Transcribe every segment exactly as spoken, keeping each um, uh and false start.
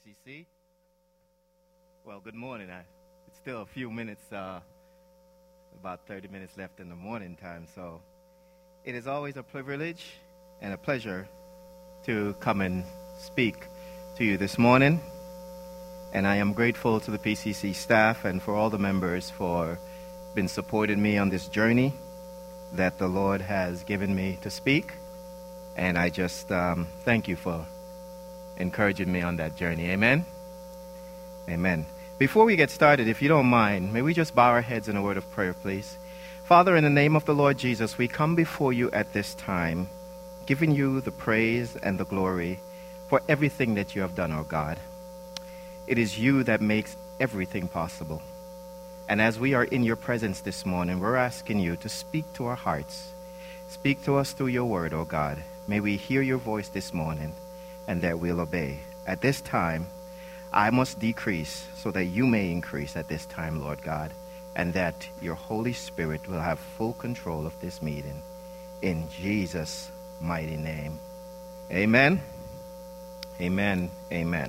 C C. Well, good morning. I, it's still a few minutes, uh, about thirty minutes left in the morning time, so it is always a privilege and a pleasure to come and speak to you this morning. And I am grateful to the P C C staff and for all the members for been supporting me on this journey that the Lord has given me to speak. And I just um, thank you for encouraging me on that journey. Amen? Amen. Before we get started, if you don't mind, may we just bow our heads in a word of prayer, please. Father, in the name of the Lord Jesus, we come before you at this time, giving you the praise and the glory for everything that you have done, O God. It is you that makes everything possible. And as we are in your presence this morning, we're asking you to speak to our hearts. Speak to us through your word, O God. May we hear your voice this morning, and that we'll obey. At this time, I must decrease so that you may increase at this time, Lord God, and that your Holy Spirit will have full control of this meeting. In Jesus' mighty name. Amen. Amen. Amen.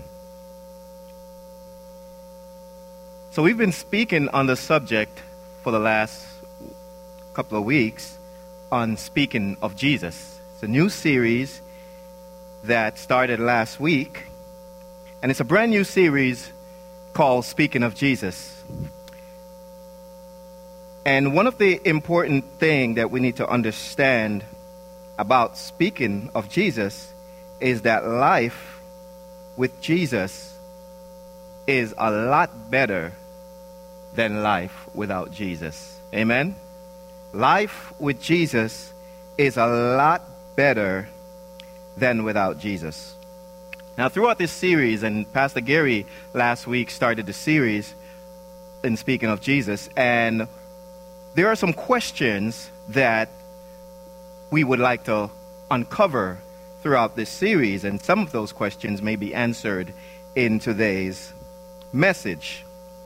So we've been speaking on the subject for the last couple of weeks on speaking of Jesus. It's a new series that started last week, and it's a brand new series called Speaking of Jesus. And one of the important things that we need to understand about speaking of Jesus is that life with Jesus is a lot better than life without Jesus. Amen? Life with Jesus is a lot better than without Jesus. Now, throughout this series, and Pastor Gary last week started the series in speaking of Jesus, and there are some questions that we would like to uncover throughout this series, and some of those questions may be answered in today's message.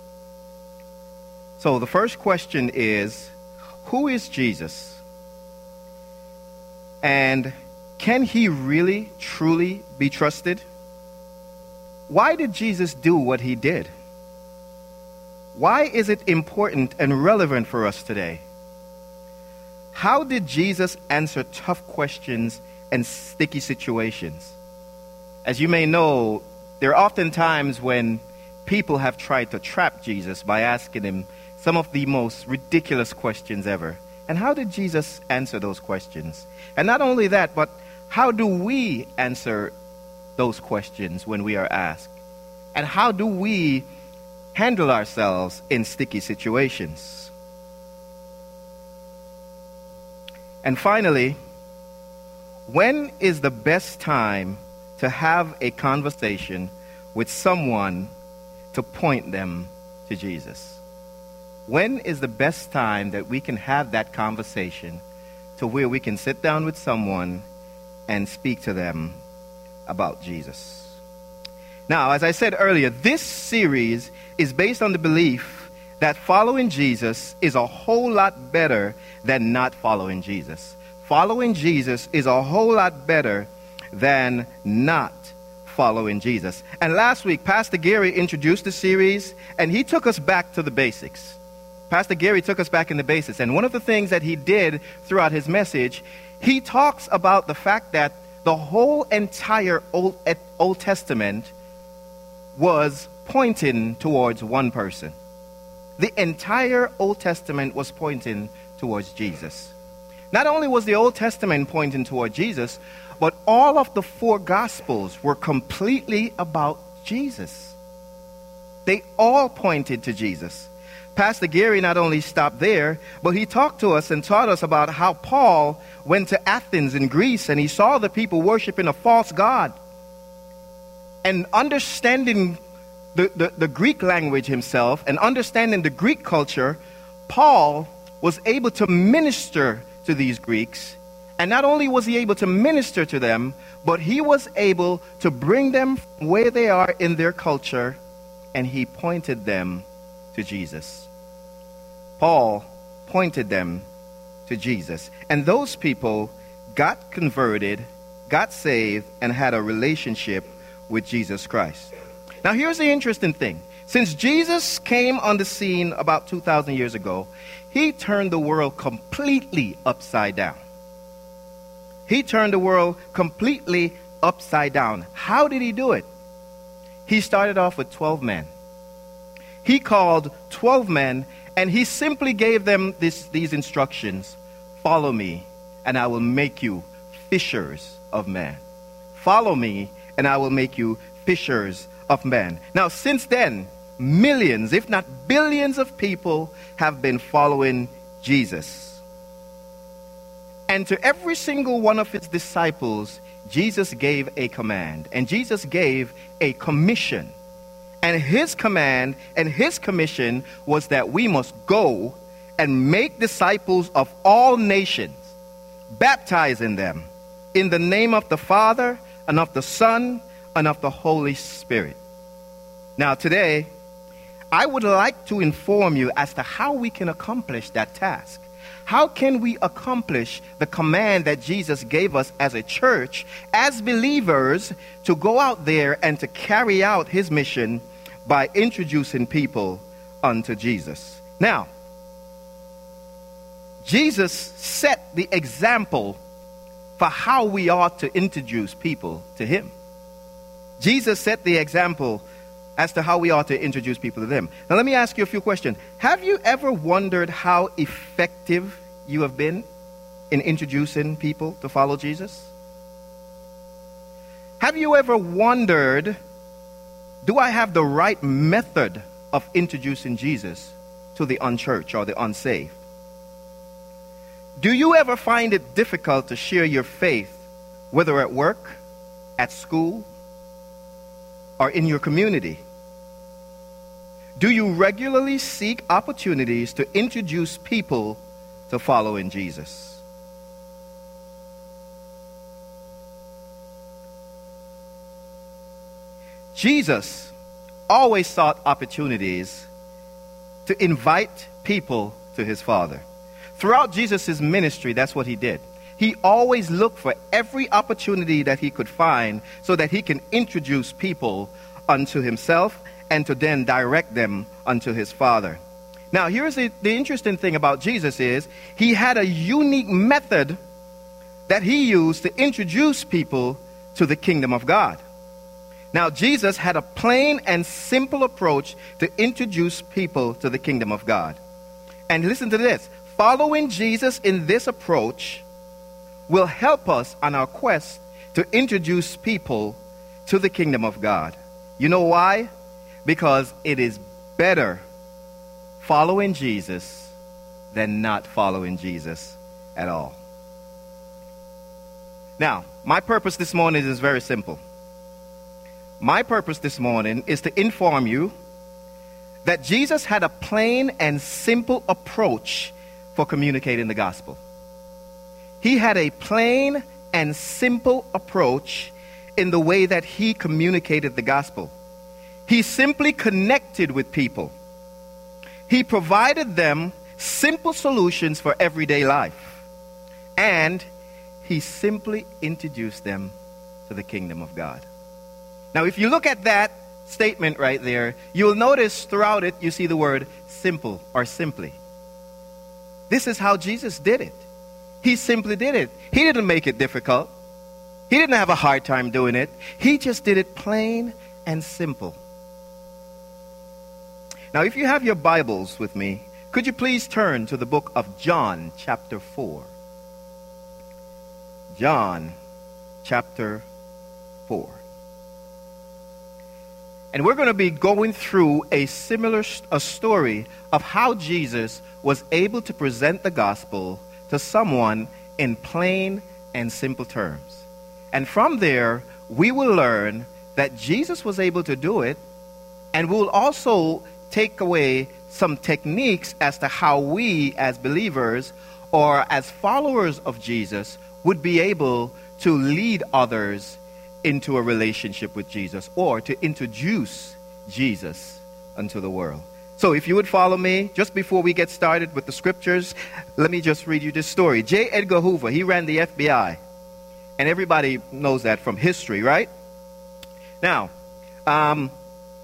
So the first question is, who is Jesus? And can he really, truly be trusted? Why did Jesus do what he did? Why is it important and relevant for us today? How did Jesus answer tough questions and sticky situations? As you may know, there are often times when people have tried to trap Jesus by asking him some of the most ridiculous questions ever. And how did Jesus answer those questions? And not only that, but how do we answer those questions when we are asked? And how do we handle ourselves in sticky situations? And finally, when is the best time to have a conversation with someone to point them to Jesus? When is the best time that we can have that conversation to where we can sit down with someone and speak to them about Jesus? Now, as I said earlier, this series is based on the belief that following Jesus is a whole lot better than not following Jesus. Following Jesus is a whole lot better than not following Jesus. And last week, Pastor Gary introduced the series, and he took us back to the basics. Pastor Gary took us back in the basics. And one of the things that he did throughout his message, he talks about the fact that the whole entire Old, Old Testament was pointing towards one person. The entire Old Testament was pointing towards Jesus. Not only was the Old Testament pointing toward Jesus, but all of the four Gospels were completely about Jesus. They all pointed to Jesus. Pastor Gary not only stopped there, but he talked to us and taught us about how Paul went to Athens in Greece and he saw the people worshiping a false god. And understanding the, the, the Greek language himself and understanding the Greek culture, Paul was able to minister to these Greeks. And not only was he able to minister to them, but he was able to bring them where they are in their culture, and he pointed them to Jesus. Paul pointed them to Jesus. And those people got converted, got saved, and had a relationship with Jesus Christ. Now, here's the interesting thing. Since Jesus came on the scene about two thousand years ago, he turned the world completely upside down. He turned the world completely upside down. How did he do it? He started off with twelve men. He called twelve men, and he simply gave them this, these instructions. Follow me, and I will make you fishers of men. Follow me, and I will make you fishers of men. Now, since then, millions, if not billions of people have been following Jesus. And to every single one of his disciples, Jesus gave a command, and Jesus gave a commission. And his command and his commission was that we must go and make disciples of all nations, baptizing them in the name of the Father and of the Son and of the Holy Spirit. Now today, I would like to inform you as to how we can accomplish that task. How can we accomplish the command that Jesus gave us as a church, as believers, to go out there and to carry out his mission by introducing people unto Jesus? Now, Jesus set the example for how we ought to introduce people to him. Jesus set the example as to how we ought to introduce people to him. Now, let me ask you a few questions. Have you ever wondered how effective you have been in introducing people to follow Jesus? Have you ever wondered, do I have the right method of introducing Jesus to the unchurched or the unsaved? Do you ever find it difficult to share your faith, whether at work, at school, or in your community? Do you regularly seek opportunities to introduce people to following Jesus? Jesus always sought opportunities to invite people to his Father. Throughout Jesus' ministry, that's what he did. He always looked for every opportunity that he could find so that he can introduce people unto himself and to then direct them unto his Father. Now, here's the, the interesting thing about Jesus is he had a unique method that he used to introduce people to the kingdom of God. Now, Jesus had a plain and simple approach to introduce people to the kingdom of God. And listen to this. Following Jesus in this approach will help us on our quest to introduce people to the kingdom of God. You know why? Because it is better following Jesus than not following Jesus at all. Now, my purpose this morning is very simple. My purpose this morning is to inform you that Jesus had a plain and simple approach for communicating the gospel. He had a plain and simple approach in the way that he communicated the gospel. He simply connected with people. He provided them simple solutions for everyday life. And he simply introduced them to the kingdom of God. Now, if you look at that statement right there, you'll notice throughout it, you see the word simple or simply. This is how Jesus did it. He simply did it. He didn't make it difficult. He didn't have a hard time doing it. He just did it plain and simple. Now, if you have your Bibles with me, could you please turn to the book of John, chapter four. John, chapter four. And we're going to be going through a similar a story of how Jesus was able to present the gospel to someone in plain and simple terms. And from there, we will learn that Jesus was able to do it, and we'll also take away some techniques as to how we as believers or as followers of Jesus would be able to lead others into a relationship with Jesus or to introduce Jesus unto the world. So if you would follow me, just before we get started with the scriptures, let me just read you this story. J. Edgar Hoover, he ran the F B I. And everybody knows that from history, right? Now, um,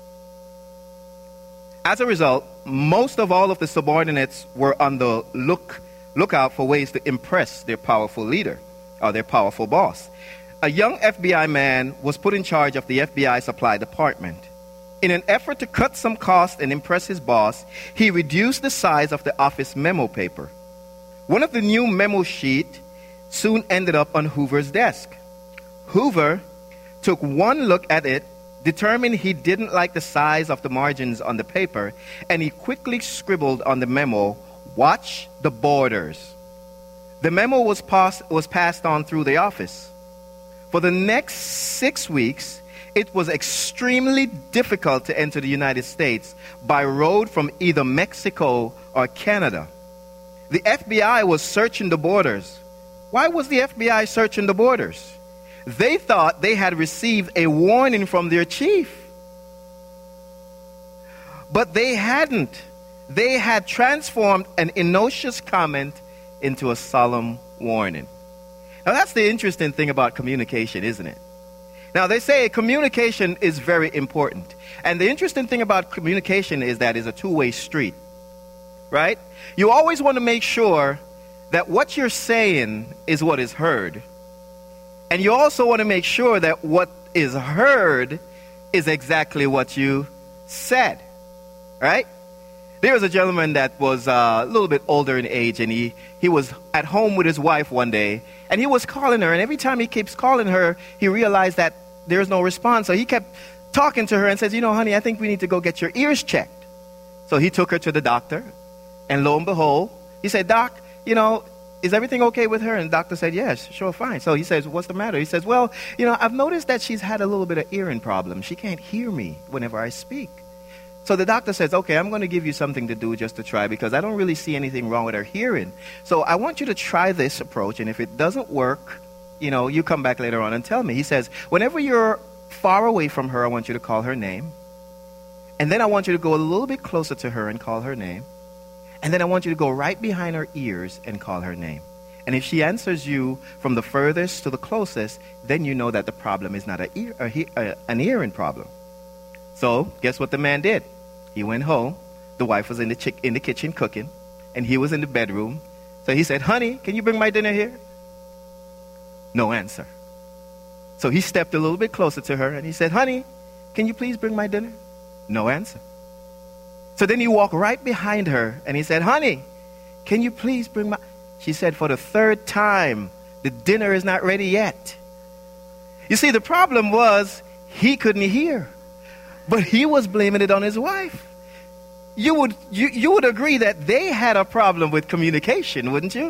As a result, most of all of the subordinates were on the look, lookout for ways to impress their powerful leader or their powerful boss. A young F B I man was put in charge of the F B I supply department. In an effort to cut some cost and impress his boss, he reduced the size of the office memo paper. One of the new memo sheets soon ended up on Hoover's desk. Hoover took one look at it, determined he didn't like the size of the margins on the paper, and he quickly scribbled on the memo, "Watch the borders." The memo was, pass- was passed on through the office. For the next six weeks, it was extremely difficult to enter the United States by road from either Mexico or Canada. The F B I was searching the borders. Why was the F B I searching the borders? They thought they had received a warning from their chief. But they hadn't. They had transformed an innocuous comment into a solemn warning. Now that's the interesting thing about communication, isn't it? Now they say communication is very important. And the interesting thing about communication is that it's a two-way street. Right? You always want to make sure that what you're saying is what is heard. And you also want to make sure that what is heard is exactly what you said. Right? There was a gentleman that was uh, a little bit older in age, and he, he was at home with his wife one day, and he was calling her, and every time he keeps calling her, he realized that there's no response. So he kept talking to her and says, "You know, honey, I think we need to go get your ears checked." So he took her to the doctor, and lo and behold, he said, "Doc, you know, is everything okay with her?" And the doctor said, "Yes, sure, fine." So he says, "What's the matter?" He says, "Well, you know, I've noticed that she's had a little bit of hearing problem. She can't hear me whenever I speak." So the doctor says, "Okay, I'm going to give you something to do just to try, because I don't really see anything wrong with her hearing. So I want you to try this approach, and if it doesn't work, you know, you come back later on and tell me." He says, "Whenever you're far away from her, I want you to call her name. And then I want you to go a little bit closer to her and call her name. And then I want you to go right behind her ears and call her name. And if she answers you from the furthest to the closest, then you know that the problem is not a ear, a he, a, an hearing problem." So guess what the man did? He went home. The wife was in the, chick, in the kitchen cooking, and he was in the bedroom. So he said, "Honey, can you bring my dinner here?" No answer. So he stepped a little bit closer to her, and he said, "Honey, can you please bring my dinner?" No answer. So then he walked right behind her, and he said, "Honey, can you please bring my..." She said, "For the third time, the dinner is not ready yet." You see, the problem was he couldn't hear, but he was blaming it on his wife. You would, you, you would agree that they had a problem with communication, wouldn't you?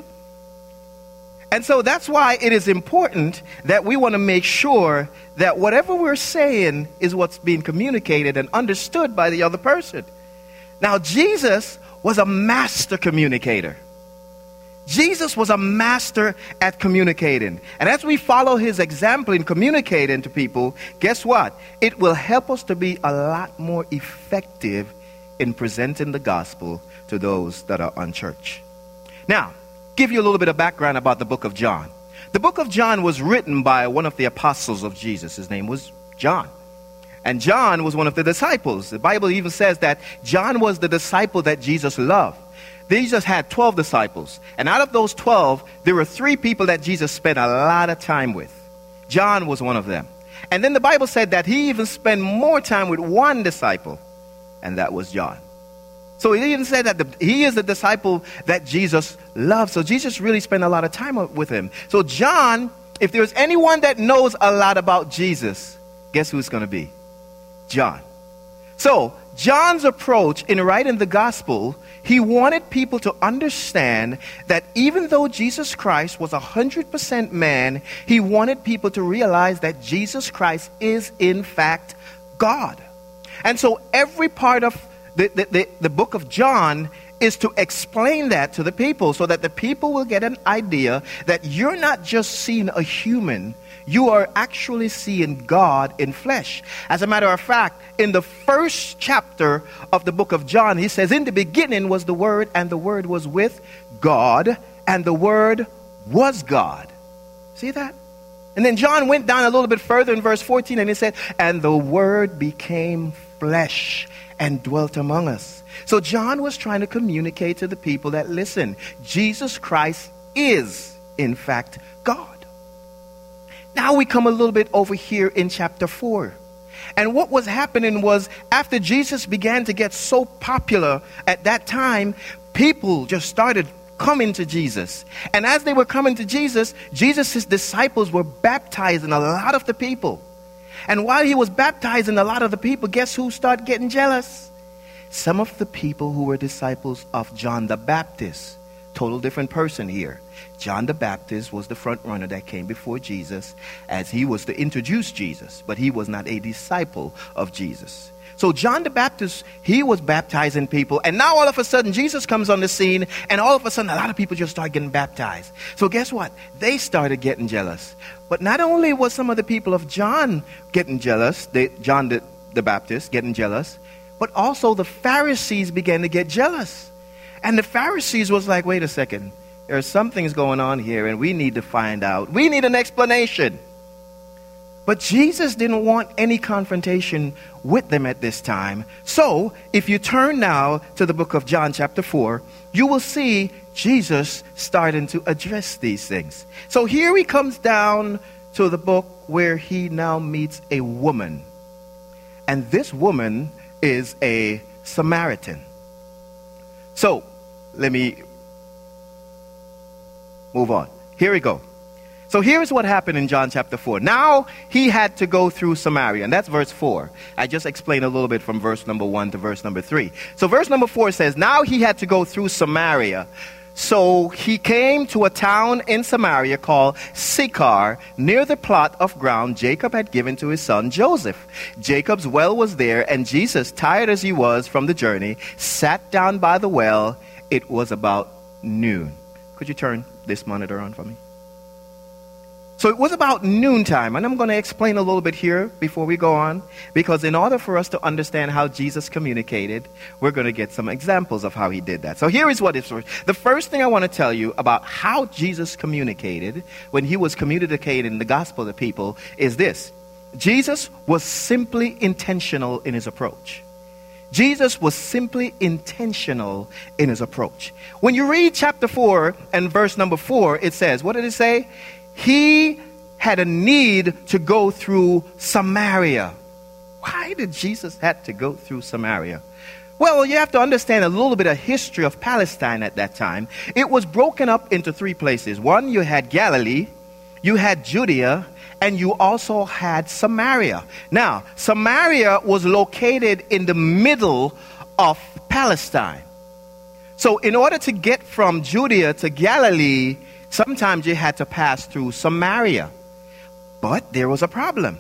And so that's why it is important that we want to make sure that whatever we're saying is what's being communicated and understood by the other person. Now, Jesus was a master communicator. Jesus was a master at communicating. And as we follow his example in communicating to people, guess what? It will help us to be a lot more effective in presenting the gospel to those that are unchurched. Now, give you a little bit of background about the book of John. The book of John was written by one of the apostles of Jesus. His name was John. And John was one of the disciples. The Bible even says that John was the disciple that Jesus loved. Jesus had twelve disciples. And out of those twelve, there were three people that Jesus spent a lot of time with. John was one of them. And then the Bible said that he even spent more time with one disciple, and that was John. So he even said that the, he is the disciple that Jesus loved. So Jesus really spent a lot of time with him. So John, if there's anyone that knows a lot about Jesus, guess who it's going to be? John. So John's approach in writing the gospel, he wanted people to understand that even though Jesus Christ was one hundred percent man, he wanted people to realize that Jesus Christ is in fact God. And so every part of the, the, the, the book of John is to explain that to the people so that the people will get an idea that you're not just seeing a human, you are actually seeing God in flesh. As a matter of fact, in the first chapter of the book of John, he says, "In the beginning was the Word, and the Word was with God, and the Word was God." See that? And then John went down a little bit further in verse fourteen and he said, and the Word became flesh and dwelt among us. So John was trying to communicate to the people that, listen, Jesus Christ is, in fact, God. Now we come a little bit over here in chapter four. And what was happening was, after Jesus began to get so popular at that time, people just started coming to Jesus. And as they were coming to Jesus, Jesus' disciples were baptizing a lot of the people. And while he was baptizing a lot of the people, guess who started getting jealous? Some of the people who were disciples of John the Baptist. Total different person here. John the Baptist was the front runner that came before Jesus, as he was to introduce Jesus, but he was not a disciple of Jesus. So John the Baptist, he was baptizing people, and now all of a sudden Jesus comes on the scene, and all of a sudden a lot of people just start getting baptized. So guess what? They started getting jealous. But not only was some of the people of John getting jealous, they, John the, the Baptist getting jealous, but also the Pharisees began to get jealous. And the Pharisees was like, wait a second, there are some things going on here and we need to find out. We need an explanation. But Jesus didn't want any confrontation with them at this time. So if you turn now to the book of John chapter four, you will see Jesus starting to address these things. So here he comes down to the book where he now meets a woman. And this woman is a Samaritan. So, let me move on. Here we go. So here's what happened in John chapter four. Now he had to go through Samaria, and that's verse four. I just explained a little bit from verse number one to verse number three. So verse number four says, now he had to go through Samaria. So he came to a town in Samaria called Sychar, near the plot of ground Jacob had given to his son Joseph. Jacob's well was there, and Jesus, tired as he was from the journey, sat down by the well. It was about noon. Could you turn this monitor on for me? So it was about noontime, and I'm going to explain a little bit here before we go on, because in order for us to understand how Jesus communicated, we're going to get some examples of how he did that. So here is what it's. The first thing I want to tell you about how Jesus communicated when he was communicating the gospel to people is this. Jesus was simply intentional in his approach. Jesus was simply intentional in his approach. When you read chapter four and verse number four, it says, what did it say? He had a need to go through Samaria. Why did Jesus have to go through Samaria? Well, you have to understand a little bit of history of Palestine at that time. It was broken up into three places. One, you had Galilee, you had Judea, and you also had Samaria. Now, Samaria was located in the middle of Palestine. So in order to get from Judea to Galilee, sometimes you had to pass through Samaria. But there was a problem.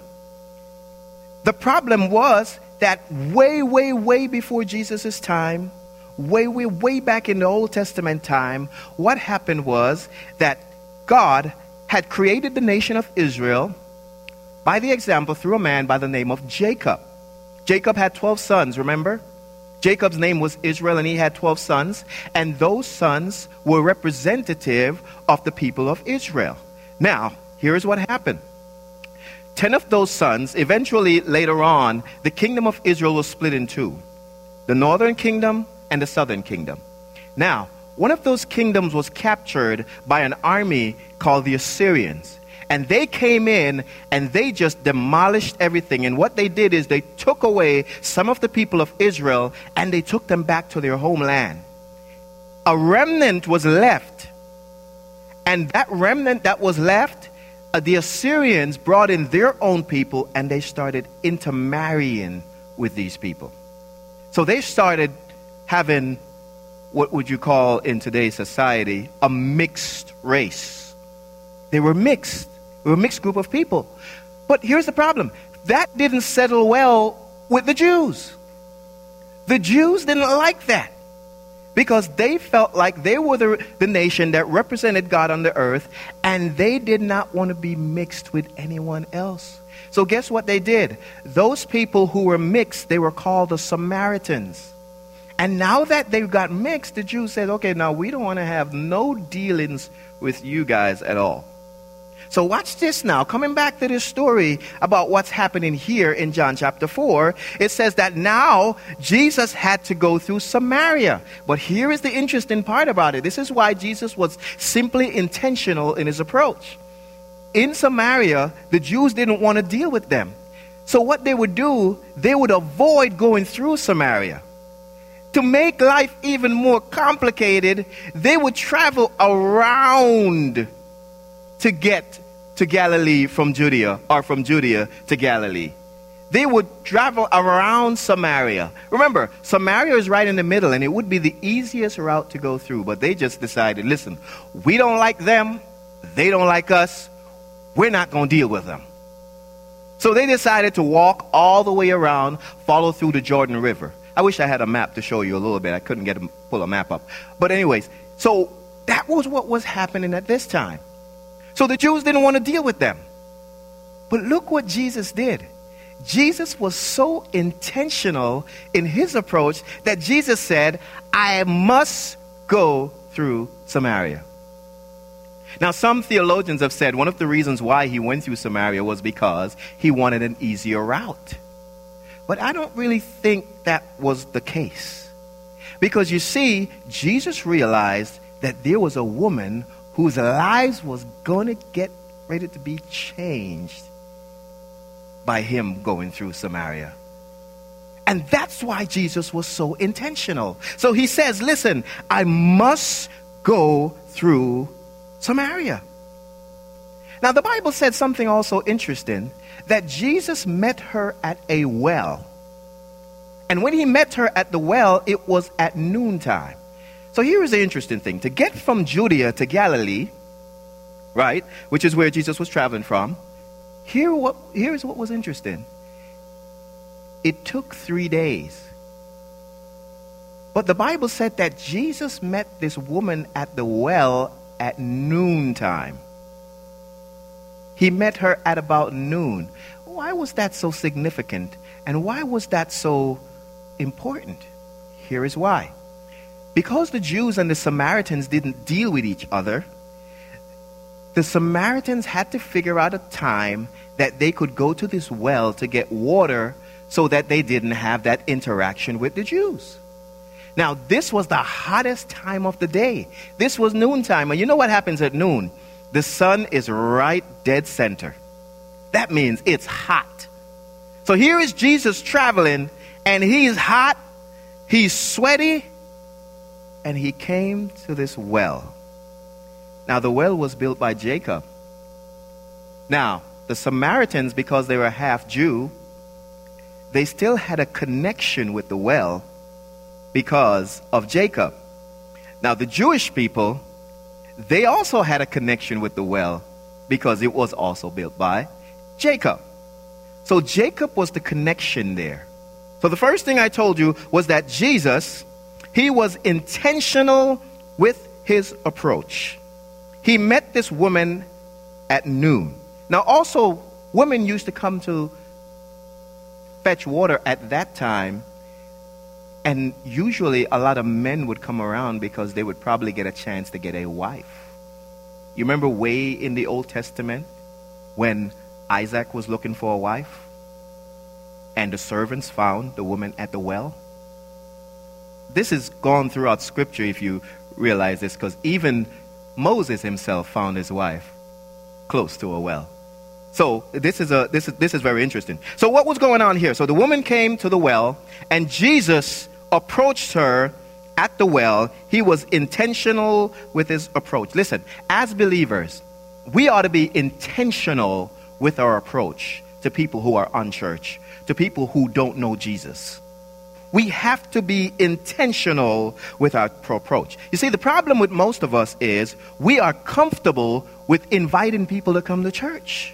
The problem was that way, way, way before Jesus' time, way, way, way back in the Old Testament time, what happened was that God had created the nation of Israel by the example through a man by the name of Jacob. Jacob had twelve sons, remember? Jacob's name was Israel, and he had twelve sons, and those sons were representative of the people of Israel. Now, here's what happened. Ten of those sons, eventually later on, the kingdom of Israel was split in two. The northern kingdom and the southern kingdom. Now, one of those kingdoms was captured by an army called the Assyrians. And they came in and they just demolished everything. And what they did is they took away some of the people of Israel and they took them back to their homeland. A remnant was left. And that remnant that was left, uh, the Assyrians brought in their own people and they started intermarrying with these people. So they started having what would you call in today's society a mixed race. They were mixed. They were a mixed group of people. But here's the problem. That didn't settle well with the Jews. The Jews didn't like that because they felt like they were the, the nation that represented God on the earth, and they did not want to be mixed with anyone else. So guess what they did? Those people who were mixed, they were called the Samaritans. And now that they got mixed, the Jews said, okay, now we don't want to have no dealings with you guys at all. So watch this now. Coming back to this story about what's happening here in John chapter four, it says that now Jesus had to go through Samaria. But here is the interesting part about it. This is why Jesus was simply intentional in his approach. In Samaria, the Jews didn't want to deal with them. So what they would do, they would avoid going through Samaria. To make life even more complicated, they would travel around to get to Galilee from Judea, or from Judea to Galilee. They would travel around Samaria. Remember, Samaria is right in the middle, and it would be the easiest route to go through. But they just decided, listen, we don't like them, they don't like us, we're not going to deal with them. So they decided to walk all the way around, follow through the Jordan River. I wish I had a map to show you a little bit. I couldn't get a, pull a map up. But anyways, so that was what was happening at this time. So the Jews didn't want to deal with them. But look what Jesus did. Jesus was so intentional in his approach that Jesus said, I must go through Samaria. Now, some theologians have said one of the reasons why he went through Samaria was because he wanted an easier route. But I don't really think that was the case. Because you see, Jesus realized that there was a woman whose lives was going to get ready to be changed by him going through Samaria. And that's why Jesus was so intentional. So he says, listen, I must go through Samaria. Now the Bible said something also interesting, that Jesus met her at a well. And when he met her at the well, it was at noontime. So here is the interesting thing. To get from Judea to Galilee, right, which is where Jesus was traveling from, here what here is what was interesting. It took three days. But the Bible said that Jesus met this woman at the well at noontime. He met her at about noon. Why was that so significant? And why was that so important? Here is why. Because the Jews and the Samaritans didn't deal with each other, the Samaritans had to figure out a time that they could go to this well to get water so that they didn't have that interaction with the Jews. Now, this was the hottest time of the day. This was noontime. And you know what happens at noon? The sun is right dead center. That means it's hot. So here is Jesus traveling, and he's hot, he's sweaty, and he came to this well. Now, the well was built by Jacob. Now, the Samaritans, because they were half Jew, they still had a connection with the well because of Jacob. Now, the Jewish people, they also had a connection with the well because it was also built by Jacob. So Jacob was the connection there. So the first thing I told you was that Jesus, he was intentional with his approach. He met this woman at noon. Now also, women used to come to fetch water at that time, and usually a lot of men would come around because they would probably get a chance to get a wife. You remember way in the Old Testament when Isaac was looking for a wife and the servants found the woman at the well? This is gone throughout Scripture if you realize this, because even Moses himself found his wife close to a well. So this is a this is this is very interesting. So what was going on here? So the woman came to the well, and Jesus approached her at the well. He was intentional with his approach. Listen, as believers, we ought to be intentional with our approach to people who are unchurched, to people who don't know Jesus. We have to be intentional with our approach. You see, the problem with most of us is we are comfortable with inviting people to come to church.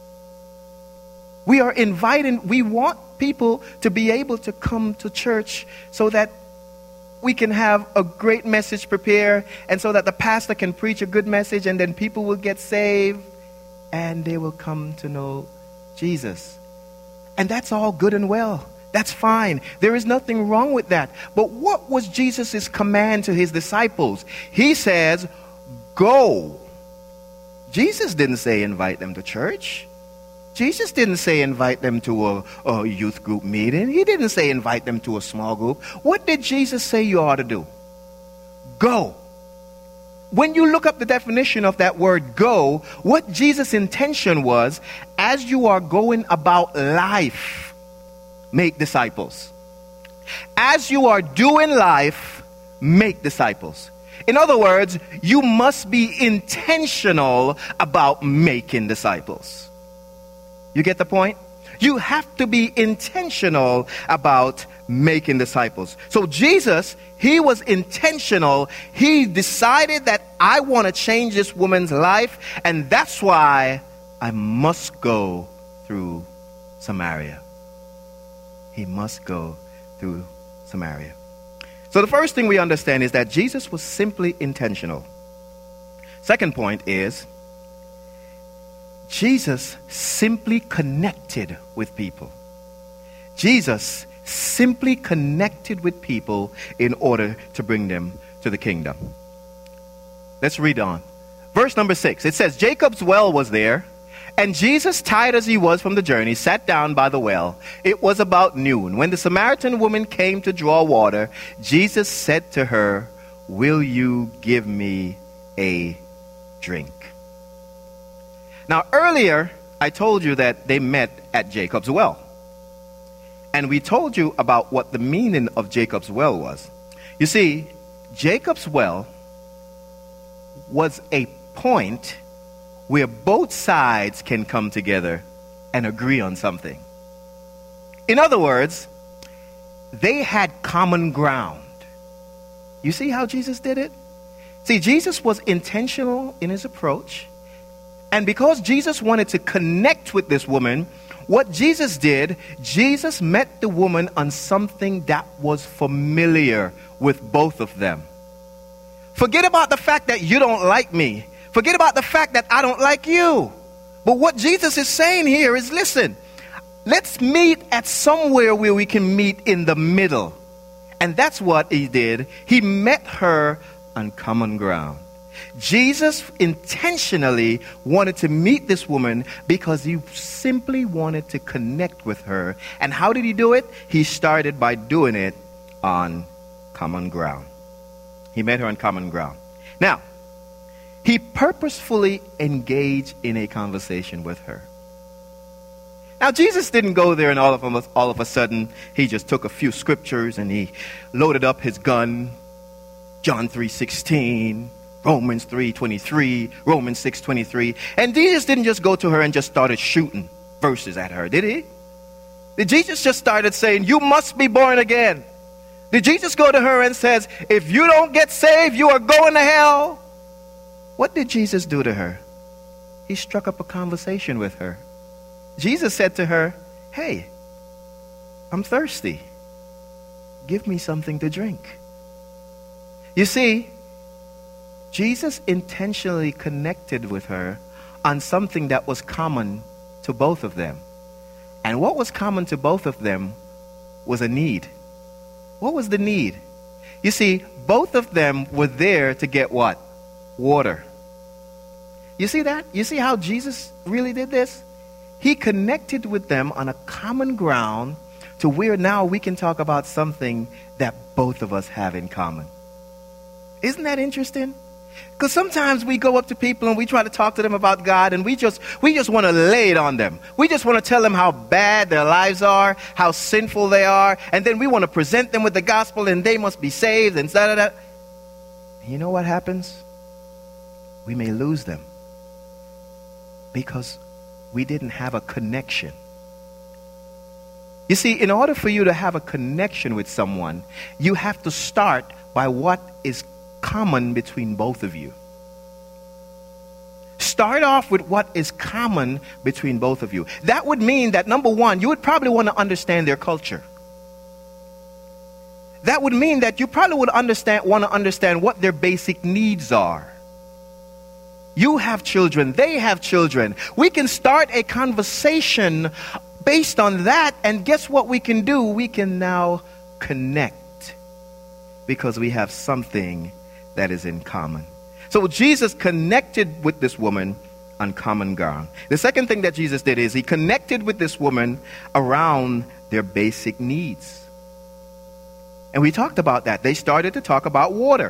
We are inviting, we want people to be able to come to church so that we can have a great message prepared, and so that the pastor can preach a good message, and then people will get saved and they will come to know Jesus. And that's all good and well. That's fine. There is nothing wrong with that. But what was Jesus' command to his disciples? He says, go. Jesus didn't say invite them to church. Jesus didn't say invite them to a, a youth group meeting. He didn't say invite them to a small group. What did Jesus say you ought to do? Go. When you look up the definition of that word go, what Jesus' intention was, as you are going about life, make disciples. As you are doing life, make disciples. In other words, you must be intentional about making disciples. You get the point? You have to be intentional about making disciples. So Jesus, he was intentional. He decided that I want to change this woman's life, and that's why I must go through Samaria. He must go through Samaria. So the first thing we understand is that Jesus was simply intentional. Second point is, Jesus simply connected with people. Jesus simply connected with people in order to bring them to the kingdom. Let's read on. Verse number six, it says, Jacob's well was there, and Jesus, tired as he was from the journey, sat down by the well. It was about noon. When the Samaritan woman came to draw water, Jesus said to her, will you give me a drink? Now, earlier, I told you that they met at Jacob's well. And we told you about what the meaning of Jacob's well was. You see, Jacob's well was a point where both sides can come together and agree on something. In other words, they had common ground. You see how Jesus did it? See, Jesus was intentional in his approach. And because Jesus wanted to connect with this woman, what Jesus did, Jesus met the woman on something that was familiar with both of them. Forget about the fact that you don't like me. Forget about the fact that I don't like you. But what Jesus is saying here is, listen, let's meet at somewhere where we can meet in the middle. And that's what he did. He met her on common ground. Jesus intentionally wanted to meet this woman because he simply wanted to connect with her. And how did he do it? He started by doing it on common ground. He met her on common ground. Now, he purposefully engaged in a conversation with her. Now, Jesus didn't go there and all of, a, all of a sudden he just took a few scriptures and he loaded up his gun. John three sixteen, Romans three twenty-three, Romans six twenty-three. And Jesus didn't just go to her and just started shooting verses at her, did he? Did Jesus just started saying, you must be born again? Did Jesus go to her and says, if you don't get saved, you are going to hell? What did Jesus do to her? He struck up a conversation with her. Jesus said to her, hey, I'm thirsty. Give me something to drink. You see, Jesus intentionally connected with her on something that was common to both of them. And what was common to both of them was a need. What was the need? You see, both of them were there to get what? Water. You see that? You see how Jesus really did this? He connected with them on a common ground to where now we can talk about something that both of us have in common. Isn't that interesting? Because sometimes we go up to people and we try to talk to them about God, and we just we just want to lay it on them. We just want to tell them how bad their lives are, how sinful they are, and then we want to present them with the gospel and they must be saved and da da da. And you know what happens? We may lose them because we didn't have a connection. You see, in order for you to have a connection with someone, you have to start by what is common between both of you. Start off with what is common between both of you. That would mean that, number one, you would probably want to understand their culture. That would mean that you probably would understand, want to understand what their basic needs are. You have children, they have children. We can start a conversation based on that, and guess what we can do? We can now connect because we have something that is in common. So Jesus connected with this woman on common ground. The second thing that Jesus did is he connected with this woman around their basic needs. And we talked about that. They started to talk about water.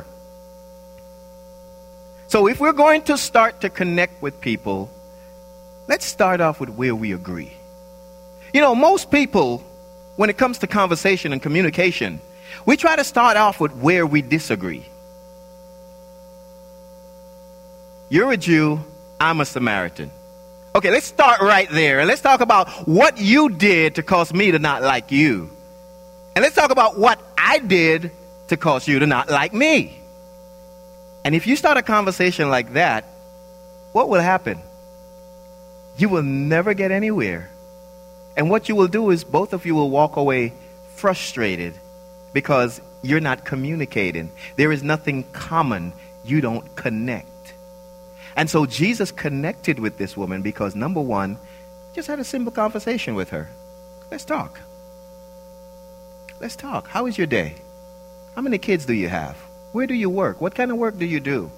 So if we're going to start to connect with people, let's start off with where we agree. You know, most people, when it comes to conversation and communication, we try to start off with where we disagree. You're a Jew, I'm a Samaritan. Okay, let's start right there, and let's talk about what you did to cause me to not like you. And let's talk about what I did to cause you to not like me. And if you start a conversation like that, what will happen? You will never get anywhere. And what you will do is both of you will walk away frustrated because you're not communicating. There is nothing common. You don't connect. And so Jesus connected with this woman because, number one, just had a simple conversation with her. Let's talk. Let's talk. How is your day? How many kids do you have? Where do you work? What kind of work do you do?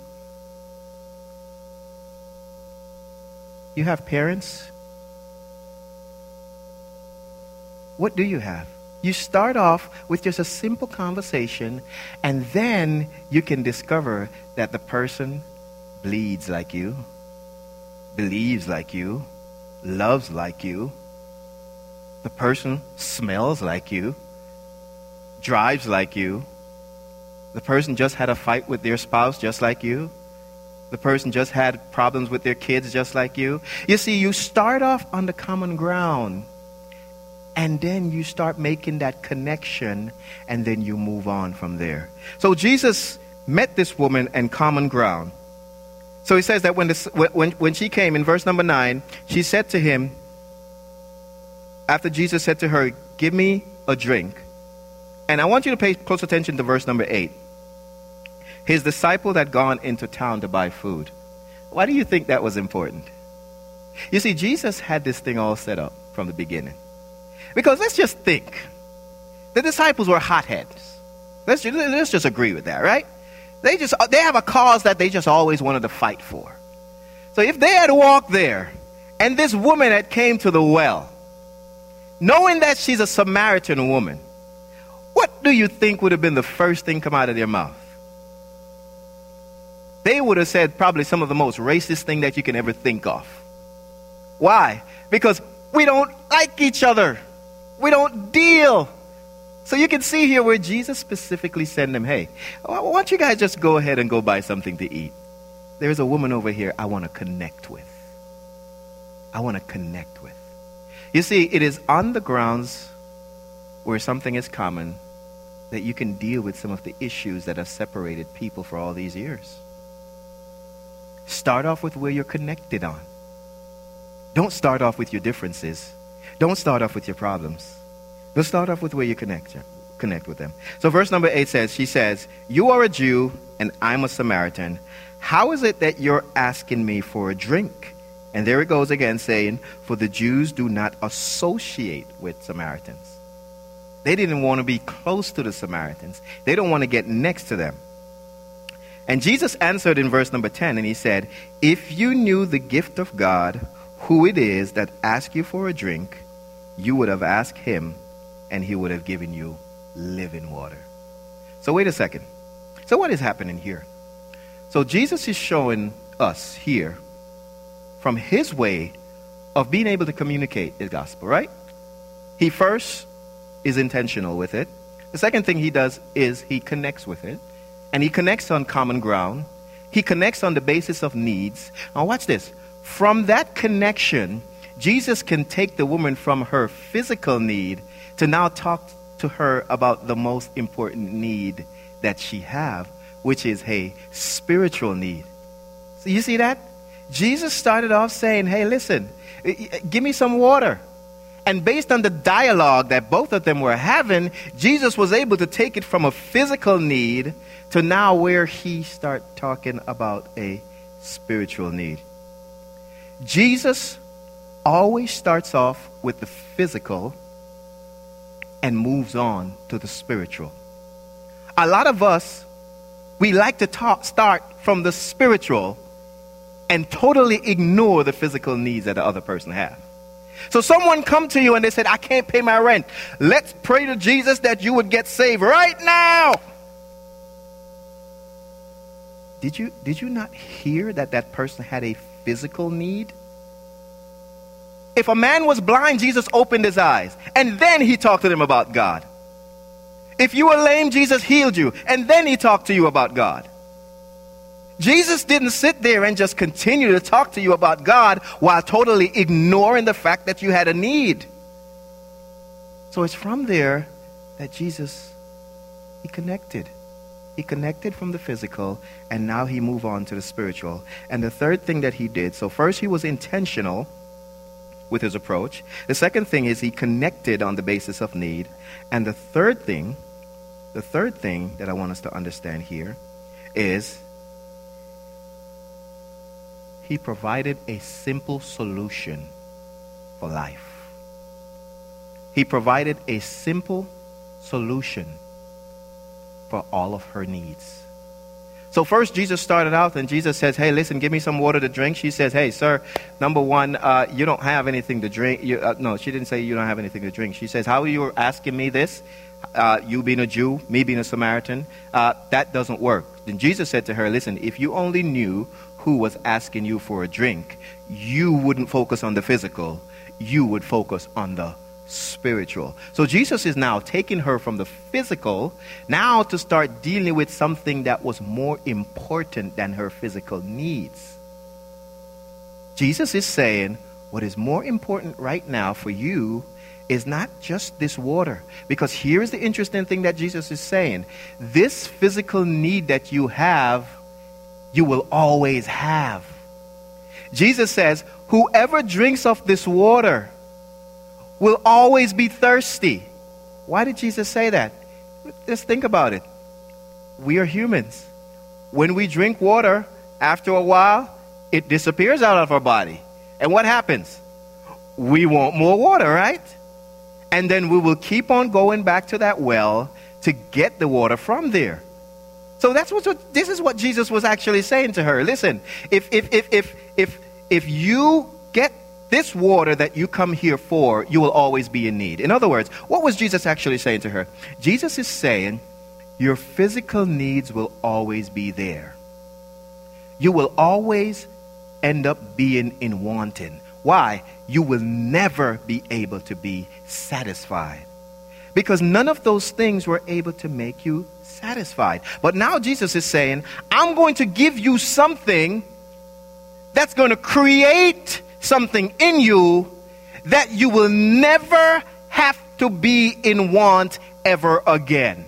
You have parents? What do you have? You start off with just a simple conversation, and then you can discover that the person bleeds like you, believes like you, loves like you. The person smells like you, drives like you. The person just had a fight with their spouse just like you. The person just had problems with their kids just like you. You see, you start off on the common ground, and then you start making that connection, and then you move on from there. So Jesus met this woman in common ground. So he says that when, this, when, when she came, in verse number nine, she said to him, after Jesus said to her, give me a drink. And I want you to pay close attention to verse number eight. His disciple had gone into town to buy food. Why do you think that was important? You see, Jesus had this thing all set up from the beginning. Because let's just think. The disciples were hotheads. Let's just, let's just agree with that, right? They just they have a cause that they just always wanted to fight for. So if they had walked there, and this woman had came to the well, knowing that she's a Samaritan woman, what do you think would have been the first thing come out of their mouth? They would have said probably some of the most racist thing that you can ever think of. Why? Because we don't like each other. We don't deal. So you can see here where Jesus specifically said them, hey, why don't you guys just go ahead and go buy something to eat? There's a woman over here I want to connect with. I want to connect with. You see, it is on the grounds where something is common that you can deal with some of the issues that have separated people for all these years. Start off with where you're connected on. Don't start off with your differences. Don't start off with your problems. Let's start off with where you connect, connect with them. So verse number eight says, she says, you are a Jew and I'm a Samaritan. How is it that you're asking me for a drink? And there it goes again saying, for the Jews do not associate with Samaritans. They didn't want to be close to the Samaritans. They don't want to get next to them. And Jesus answered in verse number ten, and he said, if you knew the gift of God, who it is that asks you for a drink, you would have asked him, and he would have given you living water. So wait a second. So what is happening here? So Jesus is showing us here from his way of being able to communicate the gospel, right? He first is intentional with it. The second thing he does is he connects with it. And he connects on common ground. He connects on the basis of needs. Now watch this. From that connection, Jesus can take the woman from her physical need to now talk to her about the most important need that she have, which is a spiritual need. So you see that? Jesus started off saying, hey, listen, give me some water. And based on the dialogue that both of them were having, Jesus was able to take it from a physical need to now where he start talking about a spiritual need. Jesus always starts off with the physical and moves on to the spiritual. A lot of us, we like to talk, start from the spiritual and totally ignore the physical needs that the other person has. So someone come to you and they said, I can't pay my rent. Let's pray to Jesus that you would get saved right now. Did you, did you not hear that that person had a physical need? If a man was blind, Jesus opened his eyes, and then he talked to them about God. If you were lame, Jesus healed you, and then he talked to you about God. Jesus didn't sit there and just continue to talk to you about God while totally ignoring the fact that you had a need. So it's from there that Jesus, he connected. He connected from the physical, and now he moved on to the spiritual. And the third thing that he did, so first he was intentional with his approach. The second thing is he connected on the basis of need. And the third thing, the third thing that I want us to understand here is he provided a simple solution for life. He provided a simple solution for all of her needs. So first Jesus started out and Jesus says, hey, listen, give me some water to drink. She says, hey, sir, number one, uh, you don't have anything to drink. You, uh, no, she didn't say you don't have anything to drink. She says, how are you asking me this? Uh, you being a Jew, me being a Samaritan, uh, that doesn't work. Then Jesus said to her, listen, if you only knew who was asking you for a drink, you wouldn't focus on the physical. You would focus on the spiritual. So Jesus is now taking her from the physical now to start dealing with something that was more important than her physical needs. Jesus is saying what is more important right now for you is not just this water. Because here is the interesting thing that Jesus is saying. This physical need that you have, you will always have. Jesus says, whoever drinks of this water will always be thirsty. Why did Jesus say that? Just think about it. We are humans. When we drink water, after a while, it disappears out of our body. And what happens? We want more water, right? And then we will keep on going back to that well to get the water from there. So that's what, this is what Jesus was actually saying to her. Listen, if if if if if if you get this water that you come here for, you will always be in need. In other words, what was Jesus actually saying to her? Jesus is saying, your physical needs will always be there. You will always end up being in wanting. Why? You will never be able to be satisfied. Because none of those things were able to make you satisfied. But now Jesus is saying, I'm going to give you something that's going to create something in you that you will never have to be in want ever again.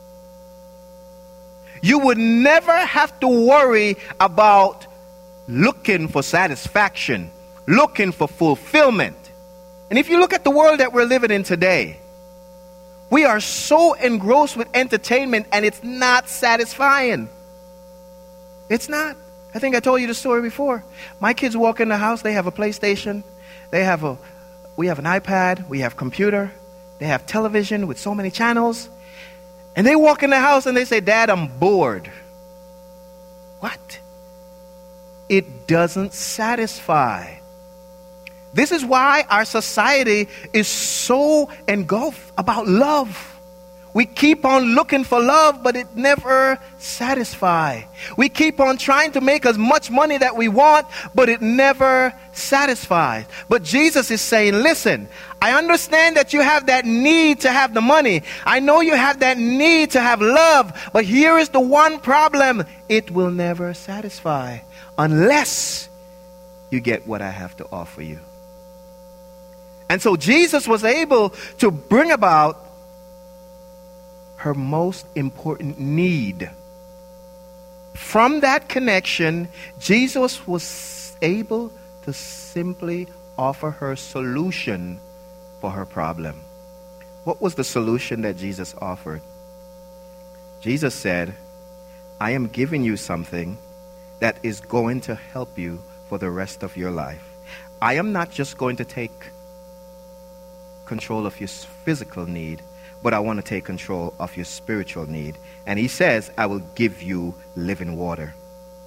You would never have to worry about looking for satisfaction, looking for fulfillment. And if you look at the world that we're living in today, we are so engrossed with entertainment and it's not satisfying. It's not. I think I told you the story before. My kids walk in the house, they have a PlayStation, they have a, we have an iPad, we have computer, they have television with so many channels. And they walk in the house and they say, Dad, I'm bored. What? It doesn't satisfy. This is why our society is so engulfed about love. We keep on looking for love, but it never satisfies. We keep on trying to make as much money that we want, but it never satisfies. But Jesus is saying, listen, I understand that you have that need to have the money. I know you have that need to have love, but here is the one problem. It will never satisfy unless you get what I have to offer you. And so Jesus was able to bring about her most important need. From that connection, Jesus was able to simply offer her solution for her problem. What was the solution that Jesus offered? Jesus said, I am giving you something that is going to help you for the rest of your life. I am not just going to take control of your physical need, but I want to take control of your spiritual need. And he says, I will give you living water.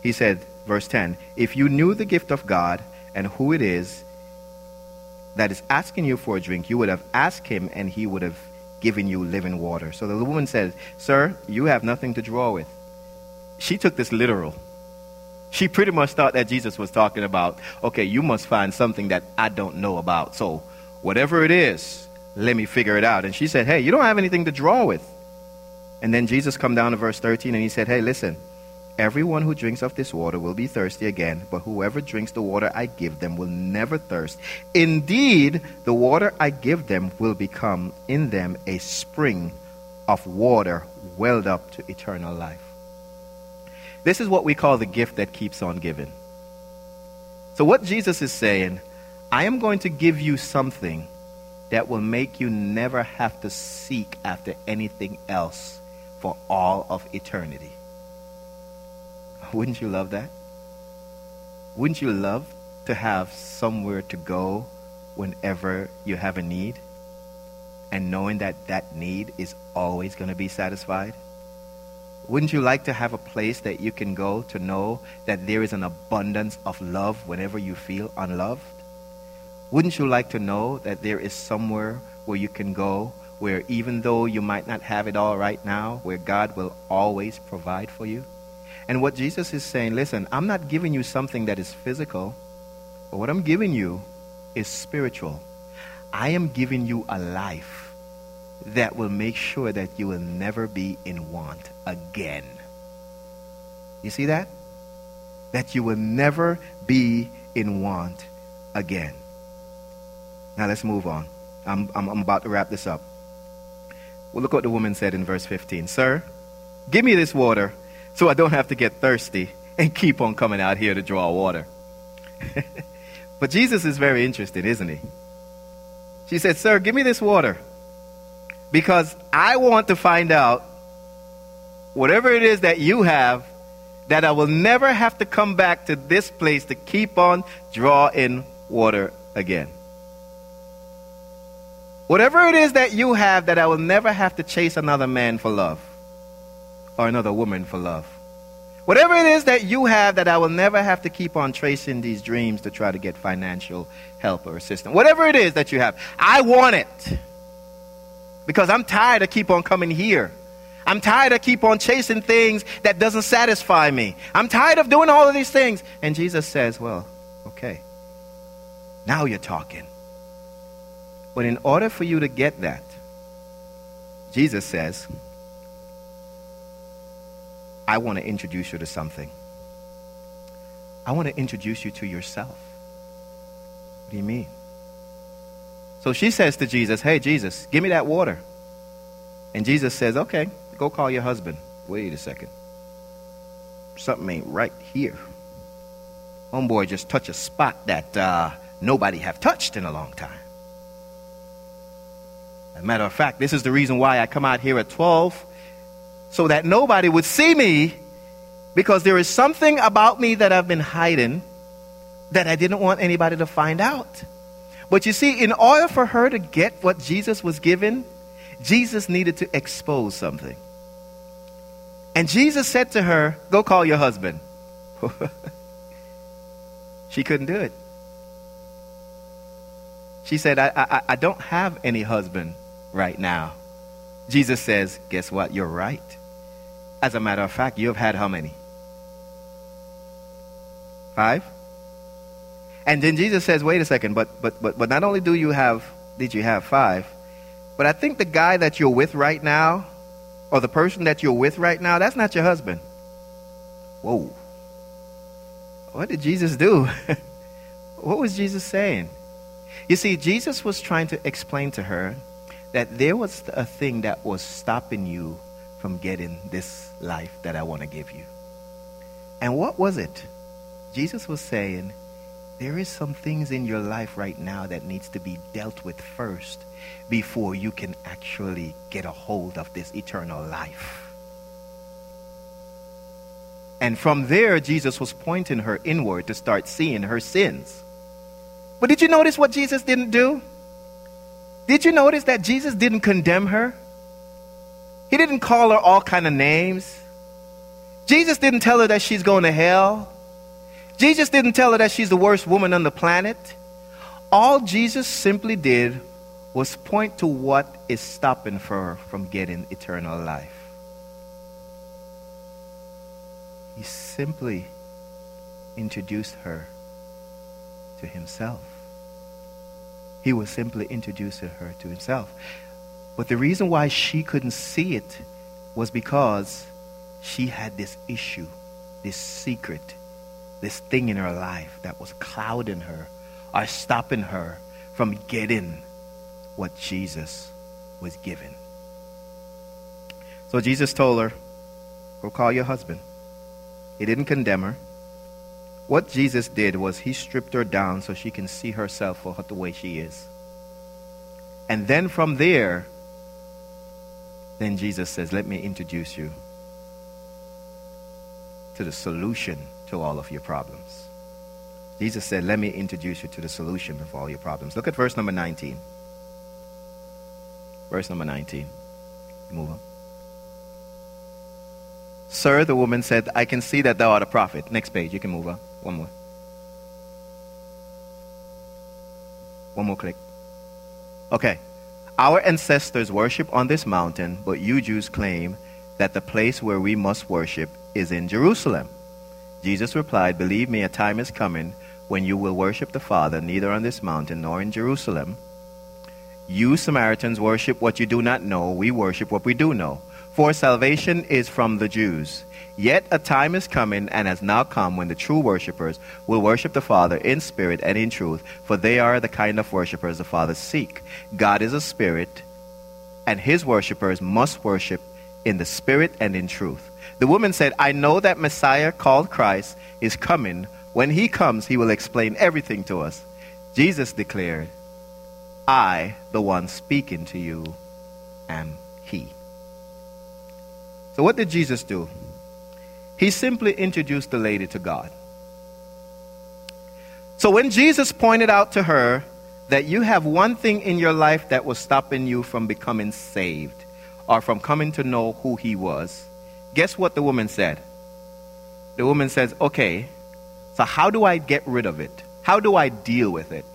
He said, verse ten, if you knew the gift of God and who it is that is asking you for a drink, you would have asked him and he would have given you living water. So the woman said, sir, you have nothing to draw with. She took this literal. She pretty much thought that Jesus was talking about, okay, you must find something that I don't know about. So whatever it is, let me figure it out. And she said, hey, you don't have anything to draw with. And then Jesus come down to verse thirteen and he said, hey, listen, everyone who drinks of this water will be thirsty again, but whoever drinks the water I give them will never thirst. Indeed, the water I give them will become in them a spring of water welled up to eternal life. This is what we call the gift that keeps on giving. So what Jesus is saying, I am going to give you something that will make you never have to seek after anything else for all of eternity. Wouldn't you love that? Wouldn't you love to have somewhere to go whenever you have a need, and knowing that that need is always going to be satisfied? Wouldn't you like to have a place that you can go to know that there is an abundance of love whenever you feel unloved? Wouldn't you like to know that there is somewhere where you can go where even though you might not have it all right now, where God will always provide for you? And what Jesus is saying, listen, I'm not giving you something that is physical, but what I'm giving you is spiritual. I am giving you a life that will make sure that you will never be in want again. You see that? That you will never be in want again. Now let's move on. I'm, I'm, I'm about to wrap this up. Well, look what the woman said in verse fifteen. Sir, give me this water so I don't have to get thirsty and keep on coming out here to draw water. But Jesus is very interested, isn't he? She said, sir, give me this water, because I want to find out whatever it is that you have, that I will never have to come back to this place to keep on drawing water again. Whatever it is that you have, that I will never have to chase another man for love or another woman for love. Whatever it is that you have, that I will never have to keep on tracing these dreams to try to get financial help or assistance. Whatever it is that you have, I want it. Because I'm tired of keep on coming here. I'm tired of keep on chasing things that doesn't satisfy me. I'm tired of doing all of these things. And Jesus says, well, okay, now you're talking. But in order for you to get that, Jesus says, I want to introduce you to something. I want to introduce you to yourself. What do you mean? So she says to Jesus, hey, Jesus, give me that water. And Jesus says, okay, go call your husband. Wait a second. Something ain't right here. Homeboy just touched a spot that uh, nobody have touched in a long time. As a matter of fact, this is the reason why I come out here at twelve, so that nobody would see me, because there is something about me that I've been hiding that I didn't want anybody to find out. But you see, in order for her to get what Jesus was given, Jesus needed to expose something. And Jesus said to her, go call your husband. She couldn't do it. She said, I, I, I don't have any husband right now. Jesus says, guess what? You're right. As a matter of fact, you have had how many? Five? And then Jesus says, wait a second, but but but but not only do you have did you have five, but I think the guy that you're with right now, or the person that you're with right now, that's not your husband. Whoa. What did Jesus do? What was Jesus saying? You see, Jesus was trying to explain to her that there was a thing that was stopping you from getting this life that I want to give you. And what was it? Jesus was saying, there is some things in your life right now that needs to be dealt with first before you can actually get a hold of this eternal life. And from there, Jesus was pointing her inward to start seeing her sins. But did you notice what Jesus didn't do? Did you notice that Jesus didn't condemn her? He didn't call her all kind of names. Jesus didn't tell her that she's going to hell. Jesus didn't tell her that she's the worst woman on the planet. All Jesus simply did was point to what is stopping her from getting eternal life. He simply introduced her to himself. He was simply introducing her to himself. But the reason why she couldn't see it was because she had this issue, this secret, this thing in her life that was clouding her or stopping her from getting what Jesus was giving. So Jesus told her, go call your husband. He didn't condemn her. What Jesus did was he stripped her down so she can see herself for the way she is. And then from there, then Jesus says, let me introduce you to the solution to all of your problems. Jesus said, let me introduce you to the solution of all your problems. Look at verse number nineteen. Verse number nineteen. Move on. Sir, the woman said, I can see that thou art a prophet. Next page, you can move on. One more. One more click. Okay. Our ancestors worship on this mountain, but you Jews claim that the place where we must worship is in Jerusalem. Jesus replied, believe me, a time is coming when you will worship the Father neither on this mountain nor in Jerusalem. You Samaritans worship what you do not know. We worship what we do know. For salvation is from the Jews. Yet a time is coming and has now come when the true worshippers will worship the Father in spirit and in truth, for they are the kind of worshippers the Father seek. God is a spirit, and his worshippers must worship in the spirit and in truth. The woman said, I know that Messiah called Christ is coming. When he comes, he will explain everything to us. Jesus declared, I, the one speaking to you, am he. So what did Jesus do? He simply introduced the lady to God. So when Jesus pointed out to her that you have one thing in your life that was stopping you from becoming saved or from coming to know who he was, guess what the woman said? The woman says, okay, so how do I get rid of it? How do I deal with it?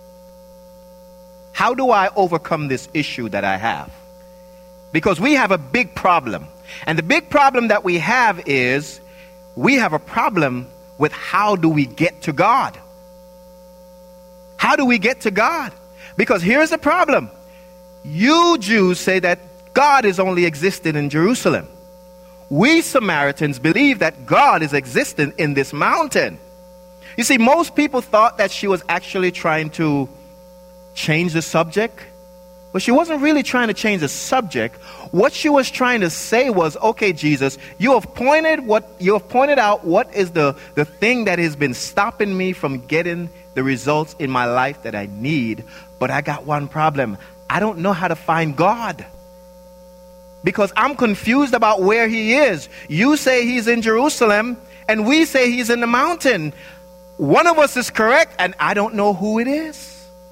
How do I overcome this issue that I have? Because we have a big problem. And the big problem that we have is we have a problem with how do we get to God? How do we get to God? Because here's the problem. You Jews say that God is only existing in Jerusalem. We Samaritans believe that God is existing in this mountain. You see, most people thought that she was actually trying to change the subject. But she wasn't really trying to change the subject. What she was trying to say was, okay, Jesus, you have pointed what you have pointed out what is the, the thing that has been stopping me from getting the results in my life that I need. But I got one problem. I don't know how to find God. Because I'm confused about where he is. You say he's in Jerusalem, and we say he's in the mountain. One of us is correct, and I don't know who it is.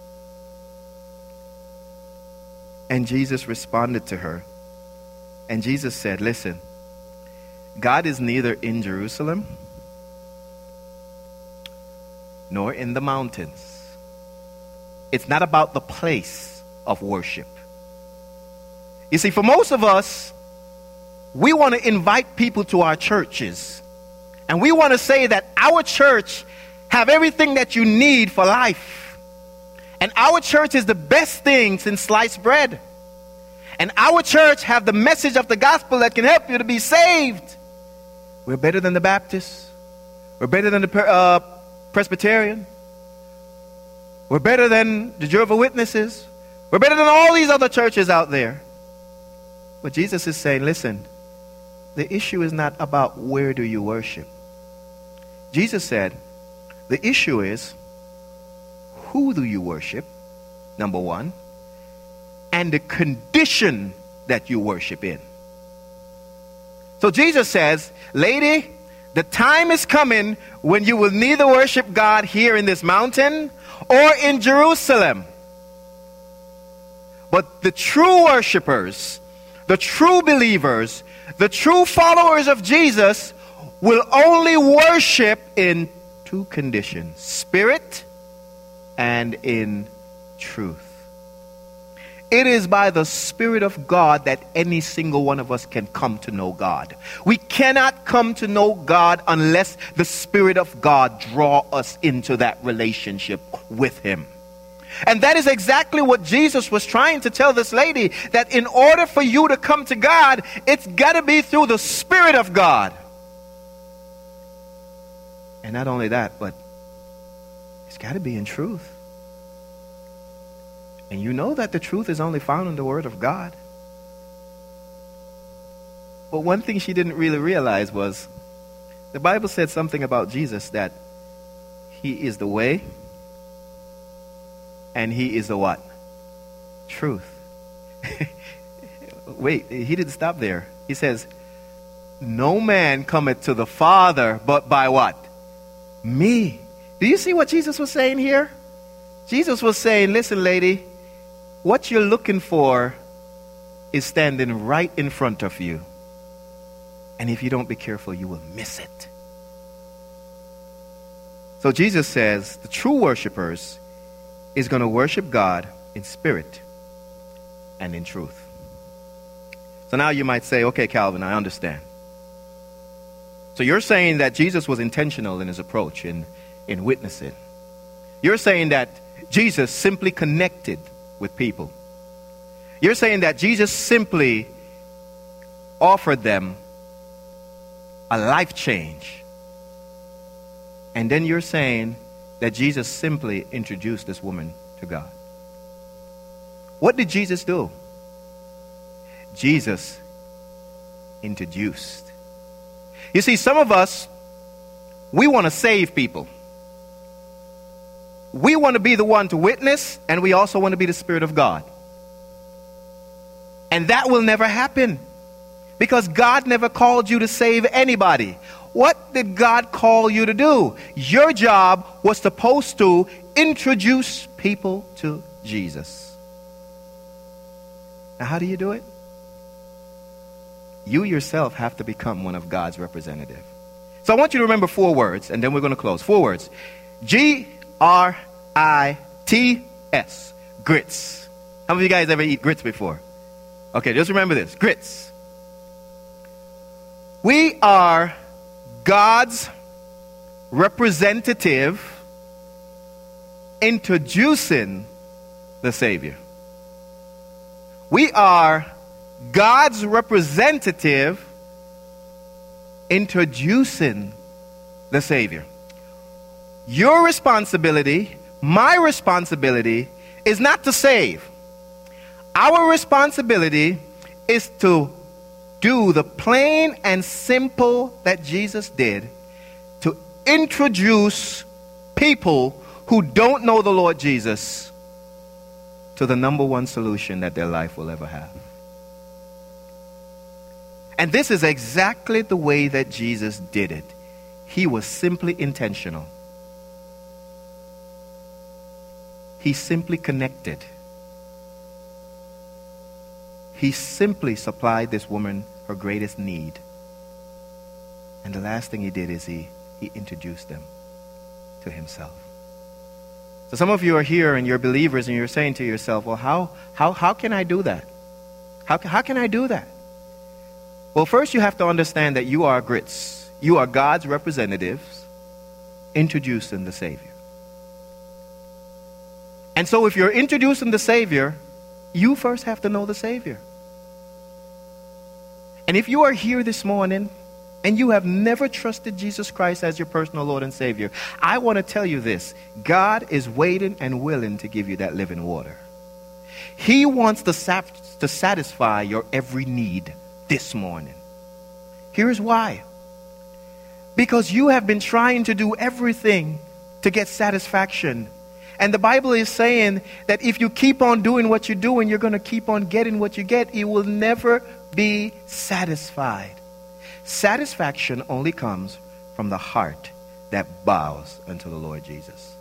And Jesus responded to her. And Jesus said, listen, God is neither in Jerusalem nor in the mountains. It's not about the place of worship. You see, for most of us, we want to invite people to our churches. And we want to say that our church have everything that you need for life. And our church is the best thing since sliced bread. And our church have the message of the gospel that can help you to be saved. We're better than the Baptists. We're better than the uh, Presbyterian. We're better than the Jehovah's Witnesses. We're better than all these other churches out there. But Jesus is saying, listen, the issue is not about where do you worship. Jesus said, the issue is, who do you worship? Number one. And the condition that you worship in. So Jesus says, lady, the time is coming when you will neither worship God here in this mountain or in Jerusalem. But the true worshipers, the true believers, the true followers of Jesus will only worship in two conditions: spirit and in truth. It is by the Spirit of God that any single one of us can come to know God. We cannot come to know God unless the Spirit of God draw us into that relationship with Him. And that is exactly what Jesus was trying to tell this lady, that in order for you to come to God, it's got to be through the Spirit of God. And not only that, but it's got to be in truth. And you know that the truth is only found in the Word of God. But one thing she didn't really realize was the Bible said something about Jesus, that He is the way and He is the what? Truth. Wait, He didn't stop there. He says, no man cometh to the Father but by what? Me. Do you see what Jesus was saying here? Jesus was saying, listen, lady, what you're looking for is standing right in front of you. And if you don't be careful, you will miss it. So Jesus says the true worshipers is going to worship God in spirit and in truth. So now you might say, okay, Calvin, I understand. So you're saying that Jesus was intentional in his approach, in, in witnessing. You're saying that Jesus simply connected with people. You're saying that Jesus simply offered them a life change. And then you're saying that Jesus simply introduced this woman to God. What did Jesus do? Jesus introduced. You see, some of us, we want to save people. We want to be the one to witness, and we also want to be the Spirit of God. And that will never happen, because God never called you to save anybody. What did God call you to do? Your job was supposed to introduce people to Jesus. Now, how do you do it? You yourself have to become one of God's representatives. So I want you to remember four words, and then we're going to close. Four words. G R I T S. Grits. How many of you guys ever eat grits before? Okay, just remember this. Grits. We are God's representative introducing the Savior. We are God's representative introducing the Savior. Your responsibility, my responsibility, is not to save. Our responsibility is to do the plain and simple that Jesus did, to introduce people who don't know the Lord Jesus to the number one solution that their life will ever have. And this is exactly the way that Jesus did it. He was simply intentional. He simply connected. He simply supplied this woman her greatest need. And the last thing he did is he, he introduced them to himself. So some of you are here and you're believers and you're saying to yourself, well, how, how, how can I do that? How, how can I do that? Well, first you have to understand that you are grits. You are God's representatives introducing the Savior. And so if you're introducing the Savior, you first have to know the Savior. And if you are here this morning and you have never trusted Jesus Christ as your personal Lord and Savior, I want to tell you this. God is waiting and willing to give you that living water. He wants to, sap- to satisfy your every need this morning. Here's why. Because you have been trying to do everything to get satisfaction. And the Bible is saying that if you keep on doing what you're doing, you're going to keep on getting what you get. You will never be satisfied. Satisfaction only comes from the heart that bows unto the Lord Jesus.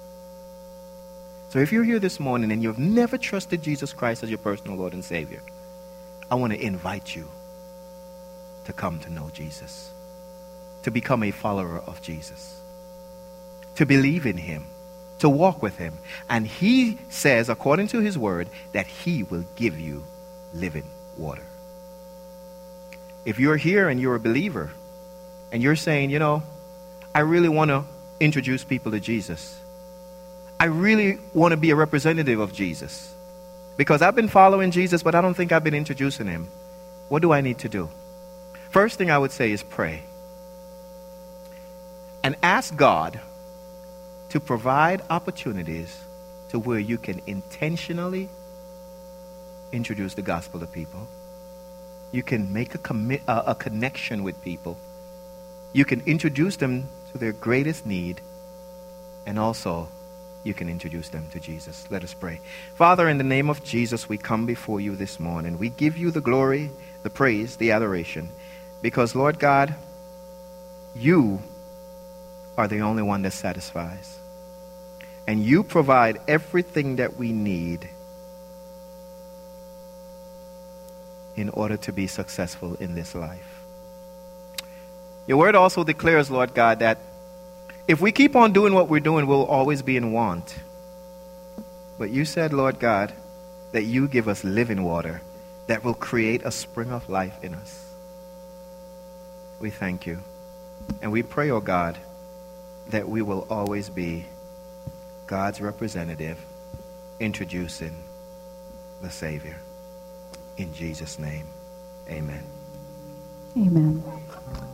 So if you're here this morning and you've never trusted Jesus Christ as your personal Lord and Savior, I want to invite you to come to know Jesus. to become a follower of Jesus, to believe in him, to walk with him. And he says, according to his word, that he will give you living water. If you're here and you're a believer and you're saying, you know, I really want to introduce people to Jesus. I really want to be a representative of Jesus because I've been following Jesus, but I don't think I've been introducing him. What do I need to do? First thing I would say is pray and ask God to provide opportunities to where you can intentionally introduce the gospel to people. You can make a, commi- uh, a connection with people. You can introduce them to their greatest need, and also you can introduce them to Jesus. Let us pray. Father, in the name of Jesus, we come before you this morning. We give you the glory, the praise, the adoration, because, Lord God, you are the only one that satisfies. And you provide everything that we need in order to be successful in this life. Your word also declares, Lord God, that if we keep on doing what we're doing, we'll always be in want. But you said, Lord God, that you give us living water that will create a spring of life in us. We thank you. And we pray, oh God, that we will always be God's representative introducing the Savior. In Jesus' name, amen. Amen.